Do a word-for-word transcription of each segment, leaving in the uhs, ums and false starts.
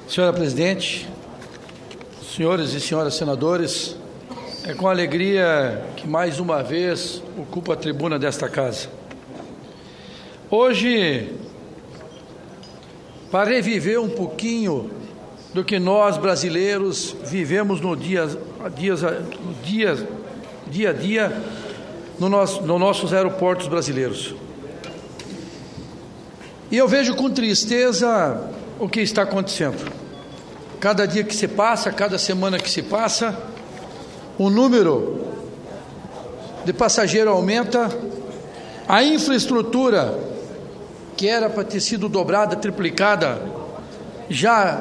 Senhora Presidente, senhores e senhoras senadores, é com alegria que mais uma vez ocupo a tribuna desta casa. Hoje, para reviver um pouquinho do que nós brasileiros vivemos no dia, dias, no dia, dia a dia no nosso, nos nossos aeroportos brasileiros. E eu vejo com tristeza o que está acontecendo. Cada dia que se passa, cada semana que se passa, o número de passageiros aumenta, a infraestrutura que era para ter sido dobrada, triplicada, já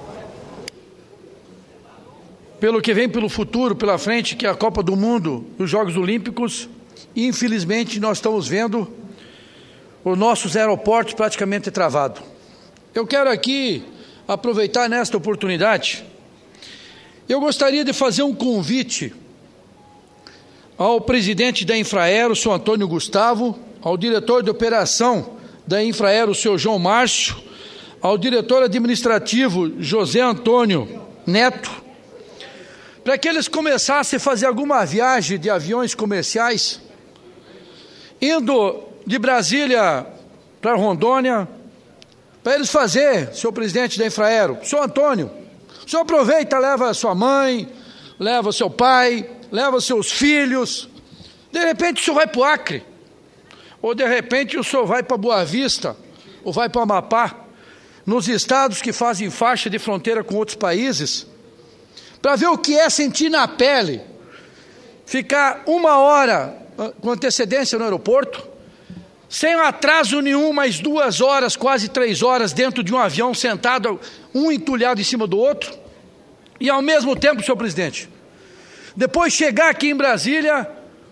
pelo que vem pelo futuro, pela frente, que é a Copa do Mundo e os Jogos Olímpicos, infelizmente nós estamos vendo os nossos aeroportos praticamente travados. Eu quero aqui aproveitar nesta oportunidade, eu gostaria de fazer um convite ao presidente da Infraero, o senhor Antônio Gustavo, ao diretor de operação da Infraero, o senhor João Márcio, ao diretor administrativo José Antônio Neto, para que eles começassem a fazer alguma viagem de aviões comerciais, indo de Brasília para Rondônia, para eles fazer, senhor presidente da Infraero, senhor Antônio, o senhor aproveita, leva a sua mãe, leva o seu pai, leva os seus filhos, de repente o senhor vai para o Acre, ou de repente o senhor vai para Boa Vista, ou vai para o Amapá, nos estados que fazem faixa de fronteira com outros países, para ver o que é sentir na pele, ficar uma hora com antecedência no aeroporto, sem atraso nenhum, mais duas horas, quase três horas dentro de um avião, sentado, um entulhado em cima do outro, e ao mesmo tempo, senhor presidente, depois chegar aqui em Brasília,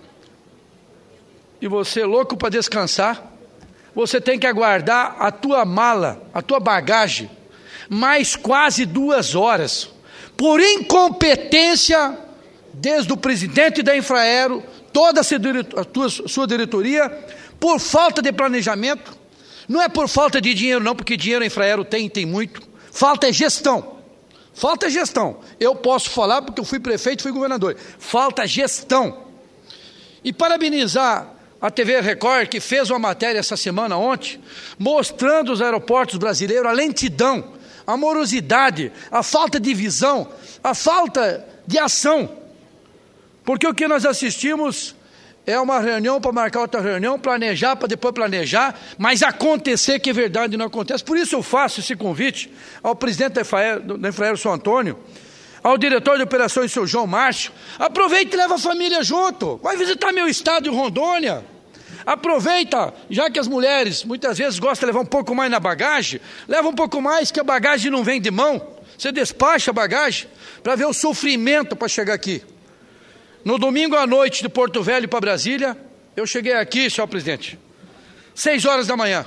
e você louco para descansar, você tem que aguardar a tua mala, a tua bagagem, mais quase duas horas, por incompetência, desde o presidente da Infraero, toda a sua diretoria, por falta de planejamento, não é por falta de dinheiro não, porque dinheiro a Infraero tem, tem muito, falta é gestão, falta é gestão, eu posso falar porque eu fui prefeito, fui governador, falta gestão, e parabenizar a T V Record, que fez uma matéria essa semana, ontem, mostrando os aeroportos brasileiros, a lentidão, a morosidade, a falta de visão, a falta de ação, porque o que nós assistimos é uma reunião para marcar outra reunião, planejar para depois planejar, mas acontecer que é verdade não acontece. Por isso eu faço esse convite ao presidente da Infraero, da Infraero, senhor Antônio, ao diretor de operações, senhor João Márcio, aproveita e leva a família junto, vai visitar meu estado de Rondônia, aproveita, já que as mulheres muitas vezes gostam de levar um pouco mais na bagagem, leva um pouco mais, que a bagagem não vem de mão, você despacha a bagagem, para ver o sofrimento para chegar aqui. No domingo à noite de Porto Velho para Brasília, eu cheguei aqui, senhor presidente, seis horas da manhã,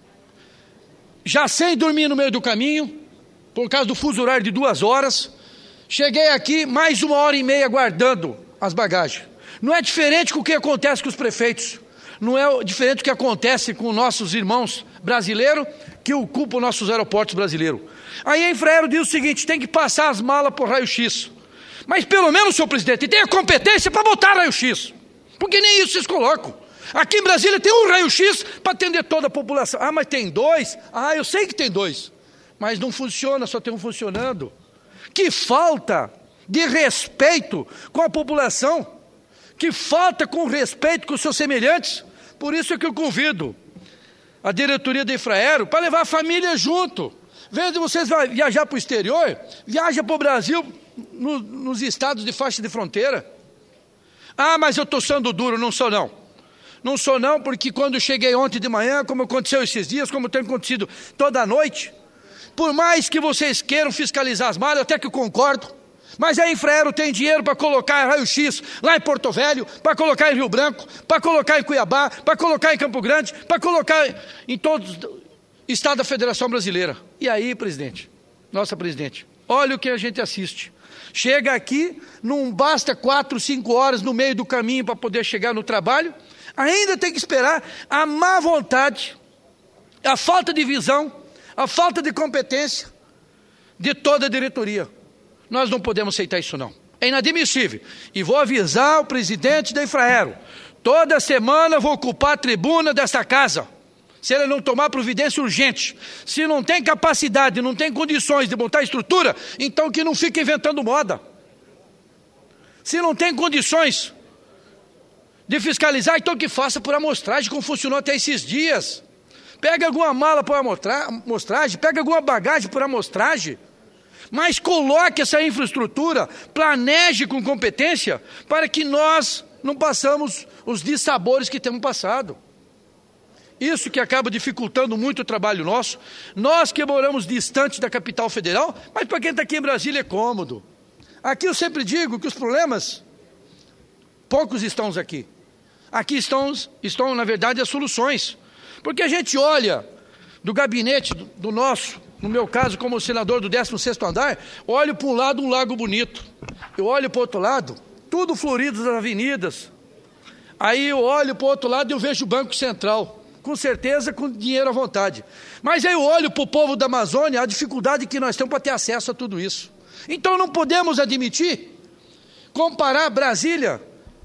já sem dormir no meio do caminho, por causa do fuso horário de duas horas, cheguei aqui mais uma hora e meia aguardando as bagagens. Não é diferente com o que acontece com os prefeitos, não é diferente do que acontece com nossos irmãos brasileiros que ocupam nossos aeroportos brasileiros. Aí a Infraero diz o seguinte, tem que passar as malas por raio-x. Mas pelo menos, senhor presidente, tem a competência para botar raio-x, porque nem isso vocês colocam. Aqui em Brasília tem um raio-x para atender toda a população. Ah, mas tem dois? Ah, eu sei que tem dois, mas não funciona, só tem um funcionando. Que falta de respeito com a população, que falta com respeito com os seus semelhantes. Por isso é que eu convido a diretoria da Infraero para levar a família junto. Em vez de vocês viajar para o exterior, viaja para o Brasil, no, nos estados de faixa de fronteira. Ah, mas eu estou sendo duro, não sou não. Não sou não, porque quando cheguei ontem de manhã, como aconteceu esses dias, como tem acontecido toda a noite, por mais que vocês queiram fiscalizar as malas, até que eu concordo, mas a Infraero tem dinheiro para colocar raio-x lá em Porto Velho, para colocar em Rio Branco, para colocar em Cuiabá, para colocar em Campo Grande, para colocar em todos os estados da Federação Brasileira. E aí, presidente, nossa presidente, olha o que a gente assiste. Chega aqui, não basta quatro, cinco horas no meio do caminho para poder chegar no trabalho, ainda tem que esperar a má vontade, a falta de visão, a falta de competência de toda a diretoria. Nós não podemos aceitar isso não. É inadmissível. E vou avisar o presidente da Infraero. Toda semana vou ocupar a tribuna desta casa. Se ele não tomar providência urgente, se não tem capacidade, não tem condições de montar estrutura, então que não fique inventando moda. Se não tem condições de fiscalizar, então que faça por amostragem, como funcionou até esses dias. Pega alguma mala por amostragem, pega alguma bagagem por amostragem, mas coloque essa infraestrutura, planeje com competência, para que nós não passamos os dissabores que temos passado. Isso que acaba dificultando muito o trabalho nosso. Nós que moramos distante da capital federal, mas para quem está aqui em Brasília é cômodo. Aqui eu sempre digo que os problemas, poucos estão aqui. Aqui estão, estão na verdade, as soluções. Porque a gente olha do gabinete do, do nosso, no meu caso, como senador do décimo sexto andar, olho para um lado um lago bonito. Eu olho para o outro lado, tudo florido das avenidas. Aí eu olho para o outro lado e eu vejo o Banco Central. Com certeza, com dinheiro à vontade. Mas aí eu olho para o povo da Amazônia, a dificuldade que nós temos para ter acesso a tudo isso. Então não podemos admitir, comparar Brasília,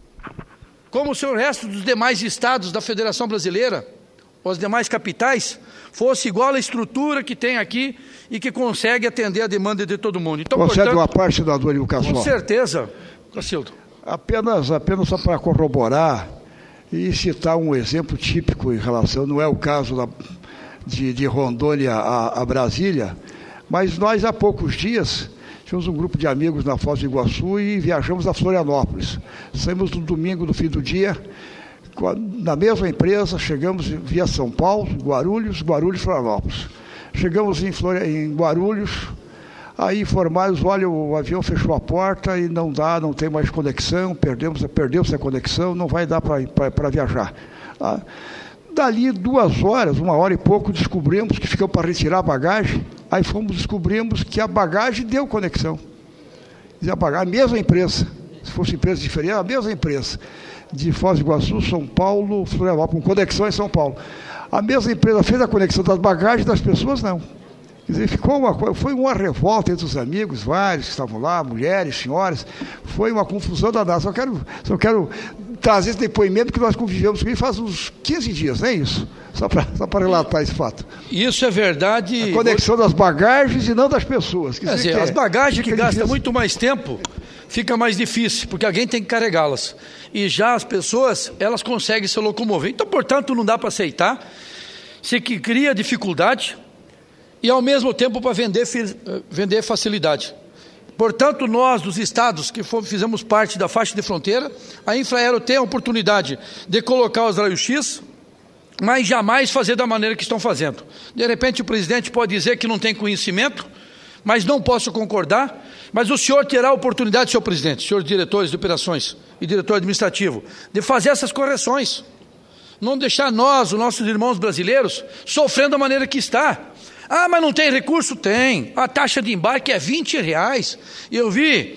como o resto dos demais estados da Federação Brasileira, ou as demais capitais, fosse igual à estrutura que tem aqui e que consegue atender a demanda de todo mundo. Então, Concede portanto, uma parte, senador Ivo Cassol. Com certeza, Cacildo. Apenas, apenas só para corroborar e citar um exemplo típico em relação, não é o caso da, de, de Rondônia a, a Brasília, mas nós há poucos dias tínhamos um grupo de amigos na Foz do Iguaçu e viajamos a Florianópolis. Saímos no domingo, no fim do dia, na mesma empresa, chegamos via São Paulo, Guarulhos, Guarulhos, Florianópolis. Chegamos em, Flor... em Guarulhos, aí informados, olha, o avião fechou a porta e não dá, não tem mais conexão, perdemos, perdemos a conexão, não vai dar para viajar. Ah, dali duas horas, uma hora e pouco, descobrimos que ficamos para retirar a bagagem, aí fomos, descobrimos que a bagagem deu conexão. A, bagagem, a mesma empresa, se fosse empresa diferente, a mesma empresa, de Foz do Iguaçu, São Paulo, Florianópolis, com conexão em São Paulo. A mesma empresa fez a conexão das bagagens, das pessoas não. Quer dizer, ficou uma coisa, foi uma revolta entre os amigos, vários que estavam lá, mulheres, senhoras, foi uma confusão danada. Só quero, só quero trazer esse depoimento que nós convivemos com ele faz uns quinze dias, não é isso? Só para só para relatar esse fato. Isso é verdade. A conexão das bagagens e não das pessoas. Quer dizer, as bagagens que gastam muito mais tempo, fica mais difícil, porque alguém tem que carregá-las. E já as pessoas, elas conseguem se locomover. Então, portanto, não dá para aceitar. Se que cria dificuldade e, ao mesmo tempo, para vender, vender facilidade. Portanto, nós, dos estados que fizemos parte da faixa de fronteira, a Infraero tem a oportunidade de colocar os raios-x, mas jamais fazer da maneira que estão fazendo. De repente, o presidente pode dizer que não tem conhecimento, mas não posso concordar. Mas o senhor terá a oportunidade, senhor presidente, senhores diretores de operações e diretor administrativo, de fazer essas correções. Não deixar nós, os nossos irmãos brasileiros, sofrendo da maneira que está. Ah, mas não tem recurso? Tem. A taxa de embarque é vinte reais. E eu vi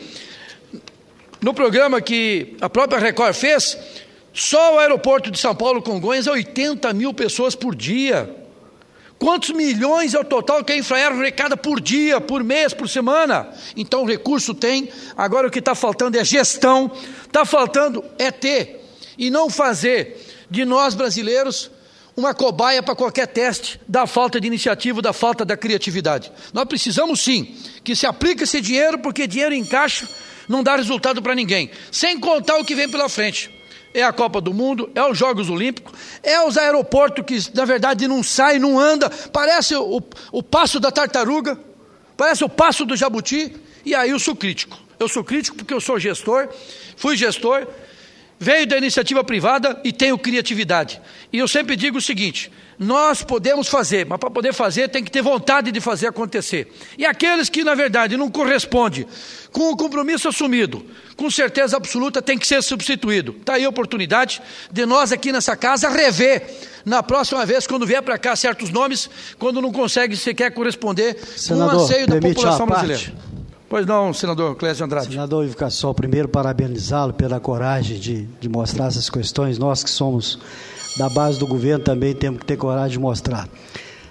no programa que a própria Record fez, só o aeroporto de São Paulo Congonhas é oitenta mil pessoas por dia. Quantos milhões é o total que a Infraero arrecada por dia, por mês, por semana? Então o recurso tem, agora o que está faltando é gestão, está faltando é ter, e não fazer de nós brasileiros uma cobaia para qualquer teste da falta de iniciativa, da falta da criatividade. Nós precisamos sim que se aplique esse dinheiro, porque dinheiro em caixa não dá resultado para ninguém, sem contar o que vem pela frente. É a Copa do Mundo, é os Jogos Olímpicos, é os aeroportos que na verdade não saem, não andam, parece o, o passo da tartaruga, parece o passo do jabuti, e aí eu sou crítico. Eu sou crítico porque eu sou gestor, fui gestor, veio da iniciativa privada e tenho criatividade. E eu sempre digo o seguinte, nós podemos fazer, mas para poder fazer tem que ter vontade de fazer acontecer. E aqueles que na verdade não correspondem com o compromisso assumido, com certeza absoluta tem que ser substituído. Está aí a oportunidade de nós aqui nessa casa rever na próxima vez, quando vier para cá certos nomes, quando não consegue sequer corresponder Senador, com o anseio da população parte. brasileira. Pois não, senador Clésio Andrade. Senador Ivo Cassol, primeiro parabenizá-lo pela coragem de, de mostrar essas questões. Nós que somos da base do governo também temos que ter coragem de mostrar.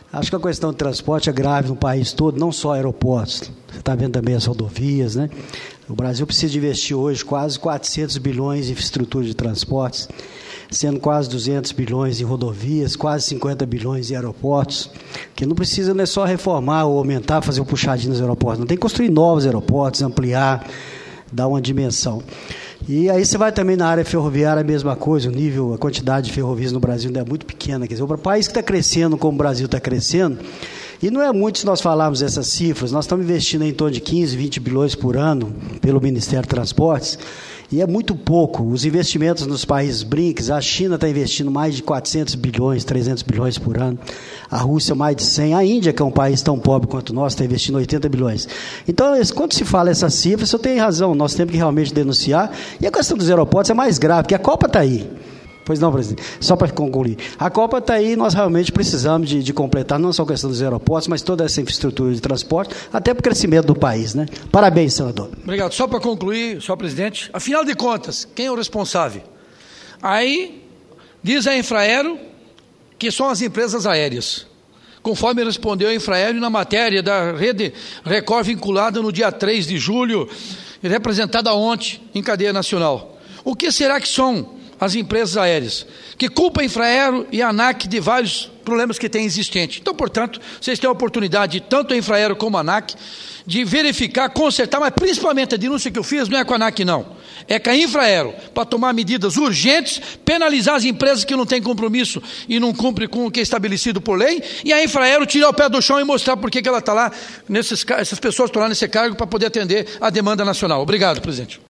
Acho que a questão do transporte é grave no país todo, não só aeroportos. Você está vendo também as rodovias, né? O Brasil precisa investir hoje quase quatrocentos bilhões em infraestrutura de transportes, sendo quase duzentos bilhões em rodovias, quase cinquenta bilhões em aeroportos, que não precisa não é só reformar ou aumentar, fazer um puxadinho nos aeroportos, não tem que construir novos aeroportos, ampliar, dar uma dimensão. E aí você vai também na área ferroviária, a mesma coisa, o nível, a quantidade de ferrovias no Brasil ainda é muito pequena. Quer dizer, o país que está crescendo como o Brasil está crescendo, e não é muito se nós falarmos essas cifras, nós estamos investindo em torno de quinze, vinte bilhões por ano pelo Ministério de Transportes, e é muito pouco. Os investimentos nos países brinks, a China está investindo mais de quatrocentos bilhões, trezentos bilhões por ano, a Rússia mais de cem, a Índia, que é um país tão pobre quanto nós, está investindo oitenta bilhões. Então, quando se fala essas cifras, eu tenho razão, nós temos que realmente denunciar, e a questão dos aeroportos é mais grave, porque a Copa está aí. Pois não, presidente. Só para concluir. A Copa está aí e nós realmente precisamos de, de completar não só a questão dos aeroportos, mas toda essa infraestrutura de transporte, até para o crescimento do país, né? Parabéns, senador. Obrigado. Só para concluir, senhor presidente, afinal de contas, quem é o responsável? Aí, diz a Infraero que são as empresas aéreas. Conforme respondeu a Infraero na matéria da Rede Record vinculada no dia três de julho, representada ontem em cadeia nacional. O que será que são as empresas aéreas, que culpa a Infraero e a ANAC de vários problemas que tem existente? Então, portanto, vocês têm a oportunidade, tanto a Infraero como a ANAC, de verificar, consertar, mas principalmente a denúncia que eu fiz não é com a ANAC não, é com a Infraero, para tomar medidas urgentes, penalizar as empresas que não têm compromisso e não cumprem com o que é estabelecido por lei, e a Infraero tirar o pé do chão e mostrar por que ela está lá, nesses, essas pessoas estão lá nesse cargo para poder atender a demanda nacional. Obrigado, presidente.